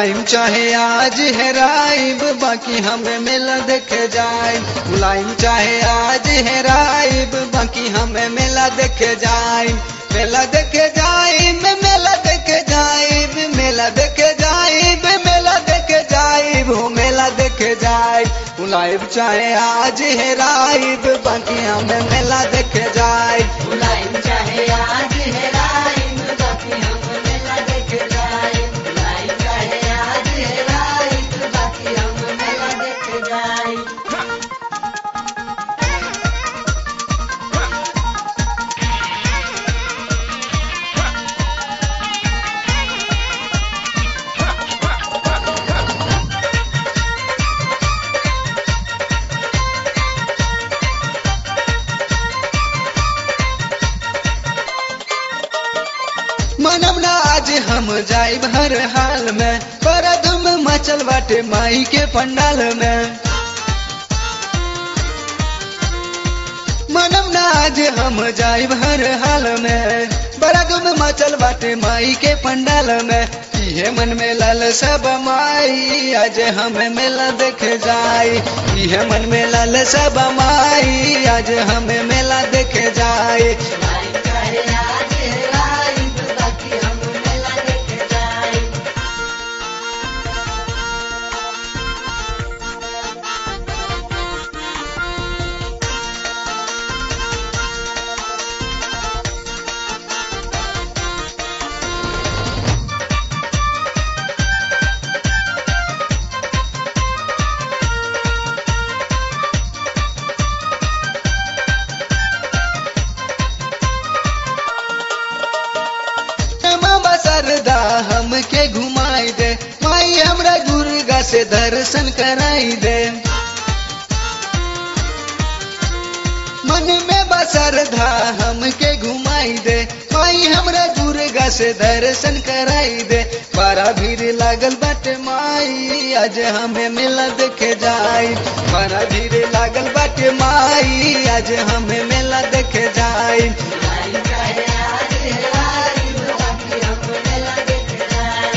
बुलाइम चाहे आज हेराइब बाकी हमें मेला देखे जाए। बुलाइम चाहे आज हेराइब बाकी हमें मेला देखे जाए। मेला देखे जाइब मेला देखे जाइब मेला देखे जाइब मेला देखे जाइब हो मेला देखे जाए। बुलाइब चाहे आज हेराइब बाकी हमें मेला देखे जाए। बुलाइम चाहे आज हेराइब बाकी हमें मेला देखे जाए। बुलाइम चाहे आज हेराइब बाकी हमें मेला देखे जाए। मनम ना आज हम जाइब हर हाल में पर धूम मचल बाटे माई के पंडाल में। मनम ना आज हम जाइब हर हाल में बड़ा धूम मचल बाटे माई के पंडाल में। इहे मन में लाल सब माई आज हमें मेला देखे जाए। इहे मन में लाल सब माई आज हमें मेला देखे जाए। बुलाइम चाहे आज हेराइब बाकी हमें मेला देखे जाए। मामा सरदा हमके घुमाई दे माई हमरा दुर्गा से दर्शन कराई दे। मन में बसरधा हमके घुमाई दे माई हमरा दुर्गा से दर्शन कराई दे। बड़ा भीड़ लागल बाटे माई आज हमें मेला देखे जाए। बड़ा भीड़ लागल बाटे माई आज हमें मेला देखे जाए। बुलाइम चाहे आज हेराइब बाकी हमें मेला देखे जाए।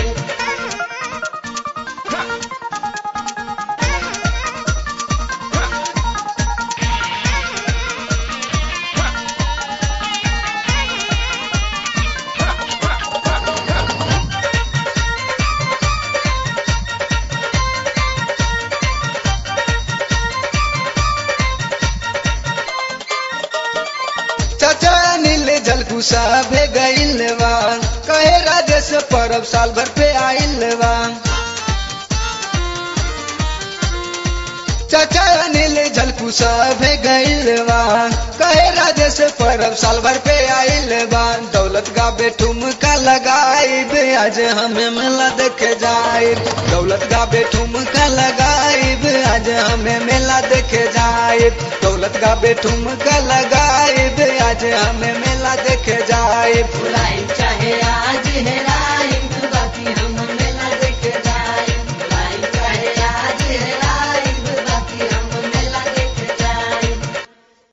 चाचा नील जलकुसा भे गइल बा कहे राजेश परब साल भर पे आइल बा। चाचा नील जलकुसा भे गइल बा कहे राजेश परब साल भर पे आइल बा। दौलत गाबे ठुमका लगाइब आज हमें मेला देखे जाए। दौलत गाबे ठुमका लगाइब आज हमें मेला देखे जाए। दौलत गाबे ठुमका लगाइब आज हमें मेला देखे जाए। बुलाइम चाहे आज हेराइब